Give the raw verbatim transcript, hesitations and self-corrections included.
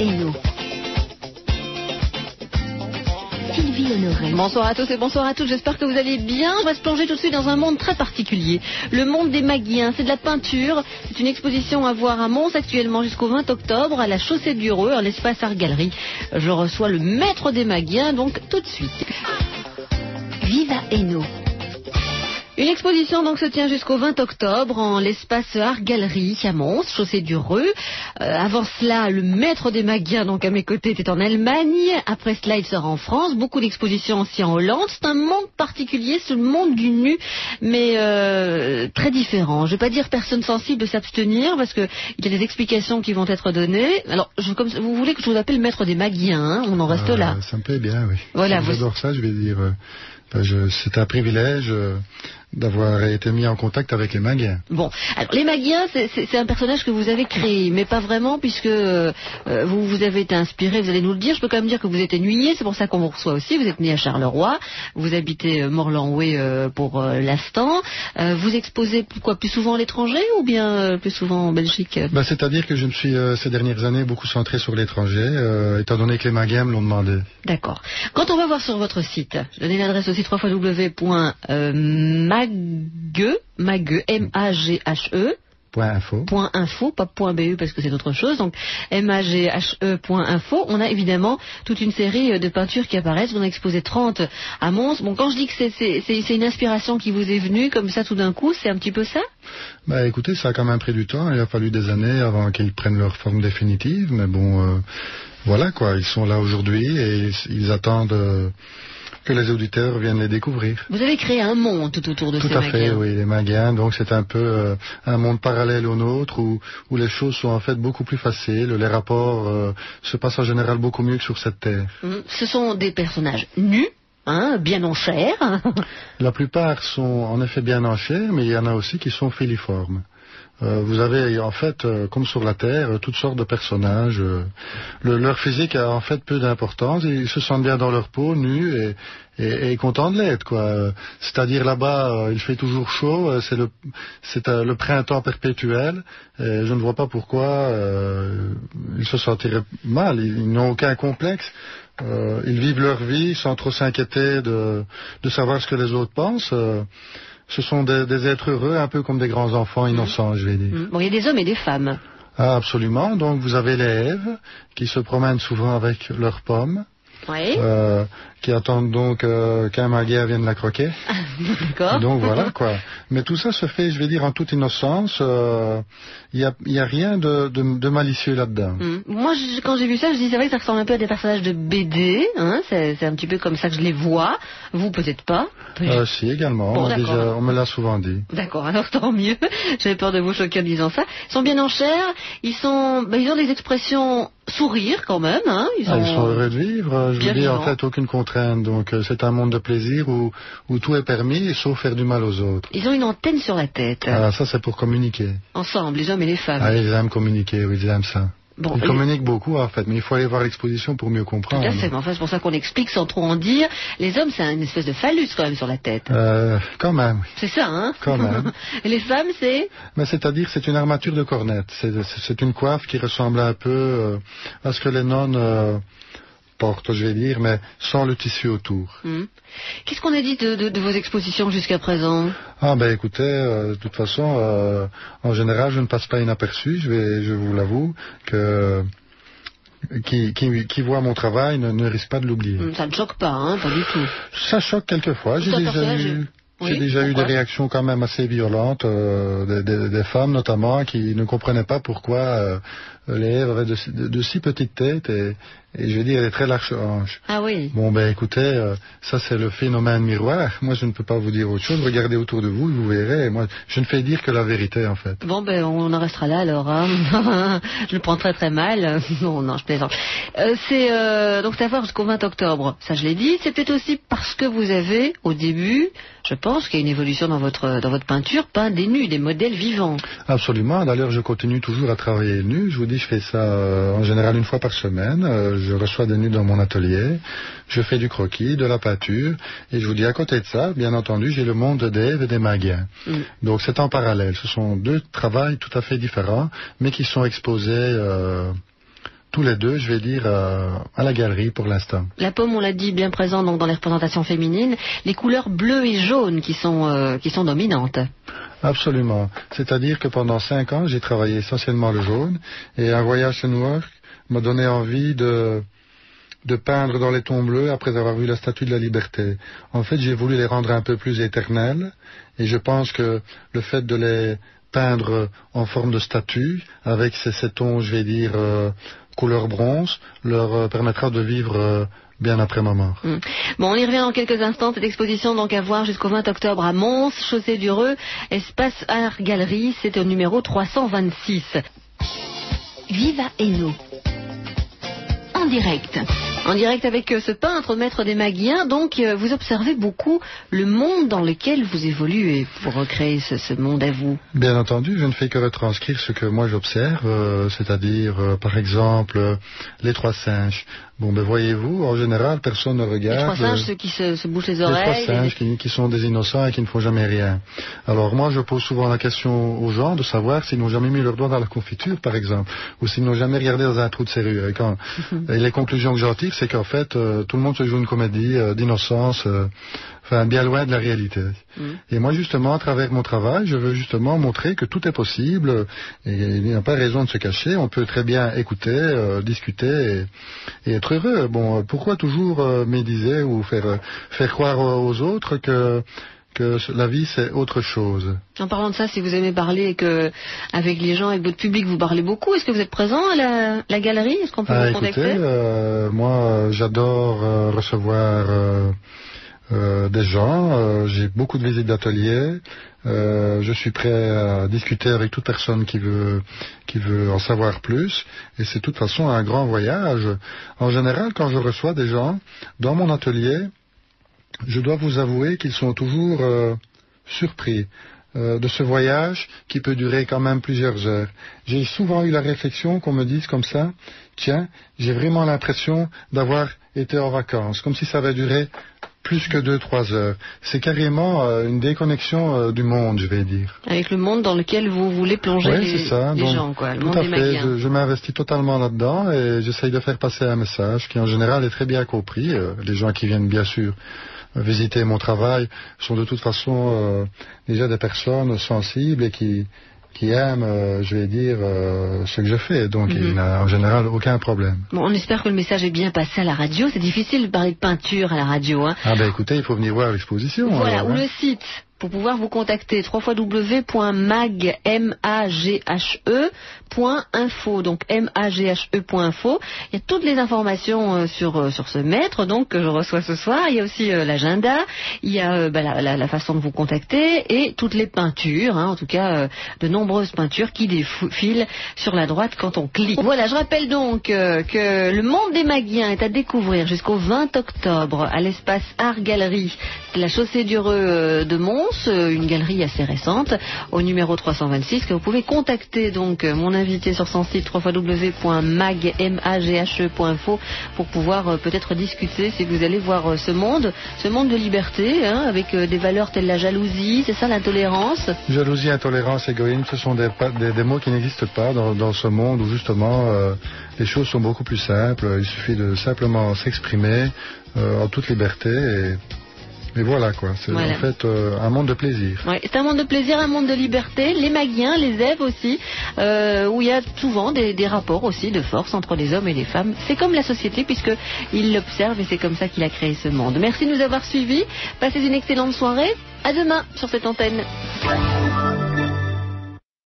Hainaut. Sylvie Honoré. Bonsoir à tous et bonsoir à toutes, j'espère que vous allez bien. On va se plonger tout de suite dans un monde très particulier, le monde des Maguiens. C'est de la peinture, c'est une exposition à voir à Mons actuellement jusqu'au vingt octobre à la Chaussée du Reux, à l'espace Art Galerie. Je reçois le maître des Maguiens, donc tout de suite. Viva Hainaut. Une exposition donc se tient jusqu'au vingt octobre en l'espace Art Galerie à Mons, Chaussée du Reux. Euh, avant cela, le maître des Maguiens, donc à mes côtés, était en Allemagne. Après cela, il sera en France. Beaucoup d'expositions aussi en Hollande. C'est un monde particulier, c'est le monde du nu, mais euh, très différent. Je ne vais pas dire personne sensible de s'abstenir parce qu'il y a des explications qui vont être données. Alors, je, comme vous voulez que je vous appelle maître des Maguiens, hein, on en reste euh, là. Ça me plaît bien, oui. Voilà, si vous... j'adore ça, je vais dire. Euh, je, c'est un privilège. Euh, d'avoir été mis en contact avec les Maguiens. Bon, alors les Maguiens, c'est, c'est, c'est un personnage que vous avez créé, mais pas vraiment, puisque euh, vous, vous avez été inspiré, vous allez nous le dire. Je peux quand même dire que vous êtes ennuyé, c'est pour ça qu'on vous reçoit aussi. Vous êtes né à Charleroi, vous habitez euh, Morlanoué euh, pour euh, l'instant. Euh, vous exposez quoi, plus souvent à l'étranger ou bien euh, plus souvent en Belgique? Bah, c'est-à-dire que je me suis euh, ces dernières années beaucoup centré sur l'étranger, euh, étant donné que les Maguiens me l'ont demandé. D'accord. Quand on va voir sur votre site, je donne l'adresse aussi w w w point mag Mague, Mague, M A G H E. Point info. Point info, pas point B E parce que c'est autre chose. Donc M A G H E point info. On a évidemment toute une série de peintures qui apparaissent. On a exposé trente à Mons. Bon, quand je dis que c'est, c'est, c'est, c'est une inspiration qui vous est venue comme ça tout d'un coup, c'est un petit peu ça? Bah écoutez, ça a quand même pris du temps. Il a fallu des années avant qu'ils prennent leur forme définitive. Mais bon, euh, voilà quoi. Ils sont là aujourd'hui et ils, ils attendent. Euh, que les auditeurs viennent les découvrir. Vous avez créé un monde tout autour de tout ces Maguiens. Tout à fait, oui, les Maguiens. Donc c'est un peu euh, un monde parallèle au nôtre où, où les choses sont en fait beaucoup plus faciles. Les rapports euh, se passent en général beaucoup mieux que sur cette terre. Mmh. Ce sont des personnages nus. Hein, bien en chair. La plupart sont en effet bien en chair, mais il y en a aussi qui sont filiformes. Euh, vous avez en fait, euh, comme sur la Terre, euh, toutes sortes de personnages. Euh, le, leur physique a en fait peu d'importance. Ils se sentent bien dans leur peau, nus et, et, et contents de l'être, quoi. Euh, c'est-à-dire là-bas, euh, il fait toujours chaud. Euh, c'est le, c'est euh, le printemps perpétuel. Et je ne vois pas pourquoi euh, ils se sentiraient mal. Ils, ils n'ont aucun complexe. Euh, ils vivent leur vie sans trop s'inquiéter de, de savoir ce que les autres pensent. Euh, Ce sont des, des êtres heureux, un peu comme des grands enfants innocents, mmh. je vais dire. Bon, il y a des hommes et des femmes. Ah, absolument. Donc, vous avez les Èves, qui se promènent souvent avec leurs pommes. Oui. Euh, qui attendent donc euh, qu'un Maguien vienne la croquer. D'accord. Donc voilà quoi. Mais tout ça se fait, je vais dire, en toute innocence. Il euh, n'y a, y a rien de, de, de malicieux là-dedans. Mm. Moi, je, quand j'ai vu ça, je dis c'est vrai que ça ressemble un peu à des personnages de B D. Hein, c'est, c'est un petit peu comme ça que je les vois. Vous, peut-être pas. Euh, si, également. Bon, on, déjà, on me l'a souvent dit. D'accord, alors tant mieux. J'avais peur de vous choquer en disant ça. Ils sont bien en chair. Ils, sont, ben, ils ont des expressions sourire quand même. Hein. Ils, ah, ont... ils sont heureux de vivre. Je veux dire, en fait, aucune contrainte. Donc, euh, c'est un monde de plaisir où, où tout est permis, sauf faire du mal aux autres. Ils ont une antenne sur la tête. Ah, ça, c'est pour communiquer. Ensemble, les hommes et les femmes. Ah, ils aiment communiquer, oui, ils aiment ça. Bon, ils et... communiquent beaucoup, en fait, mais il faut aller voir l'exposition pour mieux comprendre. Tout à fait, mais enfin, c'est pour ça qu'on explique sans trop en dire. Les hommes, c'est une espèce de phallus quand même sur la tête. Euh, quand même, oui. C'est ça, hein? Quand même. Et les femmes, c'est? Mais c'est-à-dire, c'est une armature de cornette. C'est, c'est une coiffe qui ressemble un peu euh, à ce que les nonnes euh, portent, je vais dire, mais sans le tissu autour. Mmh. Qu'est-ce qu'on a dit de, de, de vos expositions jusqu'à présent? Ah ben écoutez, euh, de toute façon, euh, en général, je ne passe pas inaperçu. Je vais, je vous l'avoue que qui, qui, qui voit mon travail ne, ne risque pas de l'oublier. Mmh, ça ne choque pas, hein, pas du tout. Ça choque quelquefois. J'ai déjà eu. J'ai oui, déjà eu des réactions quand même assez violentes, euh, des, des, des femmes notamment, qui ne comprenaient pas pourquoi euh, les Èves avaient de, de, de si petites têtes et, et je veux dire, des très larges hanches. Ah oui. Bon ben écoutez, euh, ça c'est le phénomène miroir. Moi je ne peux pas vous dire autre chose. Regardez autour de vous et vous verrez. Moi je ne fais dire que la vérité en fait. Bon ben on en restera là alors. Hein. Je le prends très très mal. Non non je plaisante. Euh, c'est euh, donc c'est à voir jusqu'au vingt octobre. Ça je l'ai dit. C'est peut-être aussi parce que vous avez au début, je pense qu'il y a une évolution dans votre dans votre peinture, peint des nus, des modèles vivants. Absolument. D'ailleurs je continue toujours à travailler nu. Je vous dis je fais ça euh, en général une fois par semaine. Euh, Je reçois des nus dans mon atelier, je fais du croquis, de la peinture, et je vous dis à côté de ça, bien entendu, j'ai le monde des Èves et des Maguiens. Mm. Donc c'est en parallèle. Ce sont deux travails tout à fait différents, mais qui sont exposés euh, tous les deux, je vais dire, euh, à la galerie pour l'instant. La pomme, on l'a dit, bien présente donc dans les représentations féminines. Les couleurs bleues et jaunes qui sont, euh, qui sont dominantes. Absolument. C'est-à-dire que pendant cinq ans, j'ai travaillé essentiellement le jaune, et un voyage chez Newark m'a donné envie de... de peindre dans les tons bleus après avoir vu la Statue de la Liberté. En fait, j'ai voulu les rendre un peu plus éternels, et je pense que le fait de les peindre en forme de statue, avec ces, ces tons, je vais dire, euh, couleur bronze, leur euh, permettra de vivre euh, bien après ma mort. Mmh. Bon, on y revient dans quelques instants. Cette exposition donc à voir jusqu'au vingt octobre à Mons, chaussée du Reux, Espace Art Galerie, c'est au numéro trois cent vingt-six. Viva Hainaut. En direct. En direct avec euh, ce peintre, maître des Maguiens, donc euh, vous observez beaucoup le monde dans lequel vous évoluez pour recréer ce, ce monde à vous. Bien entendu, je ne fais que retranscrire ce que moi j'observe, euh, c'est-à-dire euh, par exemple euh, les trois singes. Bon, ben voyez-vous, en général, personne ne regarde. Les trois singes, euh, ceux qui se, se bouchent les oreilles. Les trois singes qui, qui sont des innocents et qui ne font jamais rien. Alors moi, je pose souvent la question aux gens de savoir s'ils n'ont jamais mis leur doigt dans la confiture, par exemple, ou s'ils n'ont jamais regardé dans un trou de serrure. Et, quand, et les conclusions que j'en tire, c'est qu'en fait, euh, tout le monde se joue une comédie euh, d'innocence, euh, enfin bien loin de la réalité. Mm. Et moi, justement, à travers mon travail, je veux justement montrer que tout est possible, et il n'y a pas raison de se cacher. On peut très bien écouter, euh, discuter et, et être heureux. Bon, pourquoi toujours euh, médiser ou faire, euh, faire croire aux autres que que la vie c'est autre chose. En parlant de ça, si vous aimez parler et que avec les gens, avec votre public, vous parlez beaucoup, est-ce que vous êtes présent à la, la galerie? Est-ce qu'on peut ah, vous contacter? Écoutez, euh, moi, j'adore euh, recevoir euh, euh, des gens. Euh, j'ai beaucoup de visites d'ateliers. Euh, je suis prêt à discuter avec toute personne qui veut qui veut en savoir plus. Et c'est de toute façon un grand voyage. En général, quand je reçois des gens dans mon atelier, je dois vous avouer qu'ils sont toujours euh, surpris euh, de ce voyage qui peut durer quand même plusieurs heures. J'ai souvent eu la réflexion qu'on me dise comme ça, tiens, j'ai vraiment l'impression d'avoir été en vacances, comme si ça avait duré plus que deux, trois heures. C'est carrément euh, une déconnexion euh, du monde, je vais dire. Avec le monde dans lequel vous voulez plonger oui, les, c'est ça. les Donc, gens, quoi. Le tout monde à des fait. Maguiens. Je, je m'investis totalement là-dedans et j'essaye de faire passer un message qui en général est très bien compris. Euh, les gens qui viennent bien sûr visiter mon travail sont de toute façon euh, déjà des personnes sensibles et qui qui aiment, euh, je vais dire, euh, ce que je fais. Donc, mm-hmm. il n'a en général aucun problème. Bon, on espère que le message est bien passé à la radio. C'est difficile de parler de peinture à la radio. Hein. Ah ben écoutez, il faut venir voir l'exposition. Voilà, alors, ou hein. le site pour pouvoir vous contacter, w w w point mag e point info, donc m a g h e point info. Il y a toutes les informations euh, sur euh, sur ce maître donc que je reçois ce soir. Il y a aussi euh, l'agenda, il y a euh, bah, la, la, la façon de vous contacter et toutes les peintures, hein, en tout cas euh, de nombreuses peintures qui défilent sur la droite quand on clique. Voilà, je rappelle donc euh, que le monde des Maguiens est à découvrir jusqu'au vingt octobre à l'espace Art Galerie, la chaussée du Reux euh, de Mons. Une galerie assez récente au numéro trois cent vingt-six que vous pouvez contacter donc mon invité sur son site w w w point mag e point info pour pouvoir euh, peut-être discuter si vous allez voir euh, ce monde, ce monde de liberté hein, avec euh, des valeurs telles la jalousie, c'est ça l'intolérance? Jalousie, intolérance, égoïsme, ce sont des, des, des mots qui n'existent pas dans, dans ce monde où justement euh, les choses sont beaucoup plus simples. Il suffit de simplement s'exprimer euh, en toute liberté et Et voilà quoi, c'est voilà. en fait euh, un monde de plaisir. Ouais, c'est un monde de plaisir, un monde de liberté. Les Maguiens, les Èves aussi, euh, où il y a souvent des, des rapports aussi de force entre les hommes et les femmes. C'est comme la société puisqu'il l'observe et c'est comme ça qu'il a créé ce monde. Merci de nous avoir suivis. Passez une excellente soirée. À demain sur cette antenne.